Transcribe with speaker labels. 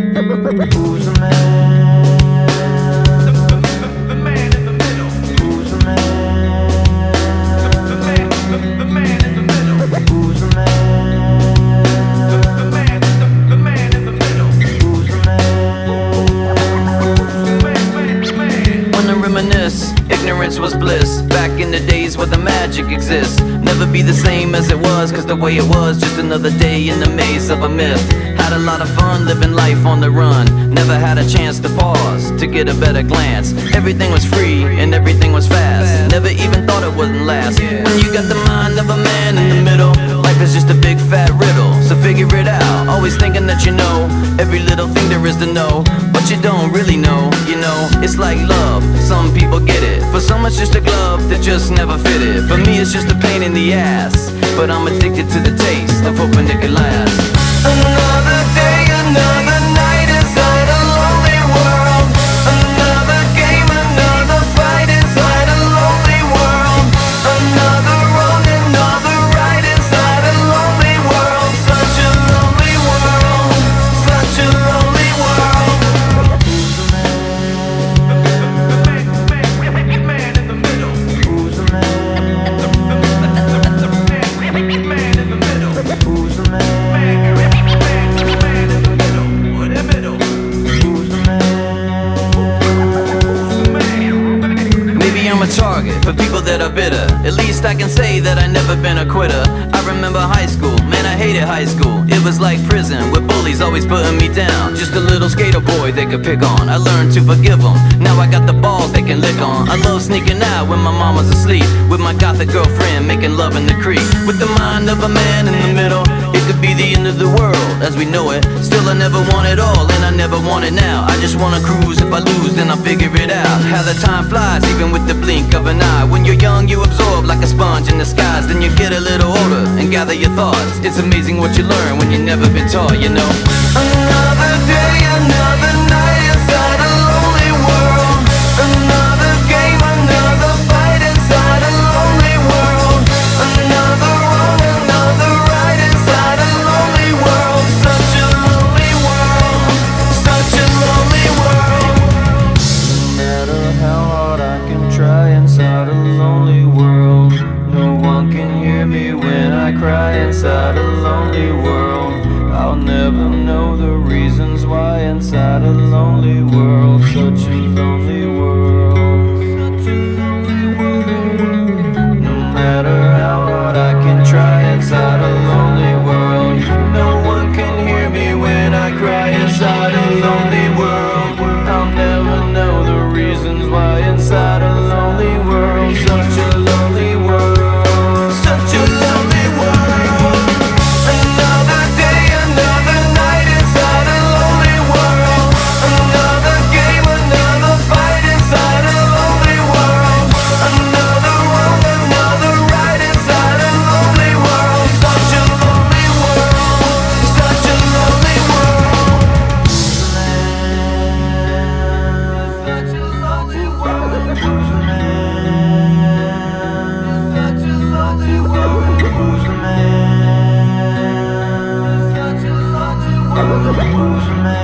Speaker 1: Who's the man? The man in the middle. Who's the man? The man in the middle. Who's the man? The man in the middle. Who's the man?
Speaker 2: Wanna reminisce, ignorance was bliss. Back in the days where the magic exists. Never be the same as it was, cause the way it was, just another day in the maze of a myth. Had a lot of fun living life on the run. Never had a chance to pause, to get a better glance. Everything was free and everything was fast. Never even thought it wouldn't last. When you got the mind of a man in the middle, life is just a big fat riddle, so figure it out. Always thinking that you know every little thing there is to know, but you don't really know, you know. It's like love, some people get it. For some it's just a glove that just never fitted. For me it's just a pain in the ass, but I'm addicted to the taste of hoping it could last.
Speaker 1: Another day, another night inside a lonely world. Another game, another fight inside a lonely world. Another wrong, another right inside a lonely world. Such a lonely world, such a lonely world. Who's the man? The man in the middle. Who's the man? The man in the middle. Who's the man?
Speaker 2: I'm a target for people that are bitter. At least I can say that I never been a quitter. I remember high school, man I hated high school. It was like prison with bullies always putting me down. Just a little skater boy they could pick on. I learned to forgive them, now I got the balls they can lick on. I love sneaking out when my mama's asleep, with my gothic girlfriend making love in the creek. With the mind of a man in the middle, it could be the end of the world as we know it. Still I never want it all and I never want it now. I just wanna cruise, if I lose then I'll figure it out. How the time flies even with the blink of an eye. When you're young you absorb like a sponge in the skies. Then you get a little older and gather your thoughts. It's amazing what you learn when you've never been taught, you know.
Speaker 1: Another day, another night inside a lonely world. Another game, another fight inside a lonely world. Another wrong, another right inside a lonely world. Such a lonely world, such a lonely world. No matter how hard I can try inside a lonely world, no one can hear me when I cry inside a lonely world. I'll never know the reasons why inside a lonely world. Such a lonely world, such a lonely world. No matter how hard I can try inside a lonely world, no one can hear me when I cry inside a lonely world. I'll never know the reasons why inside a lonely world. Such a lonely world, such a lonely world. Another day, another night inside a lonely world. Another game, another fight inside a lonely world. Another wrong, another right inside a lonely world. Such a lonely world, such a lonely world. Such a lonely world. Who's the man? Such a lonely world. Who's the man? Such a lonely world. Who's the man?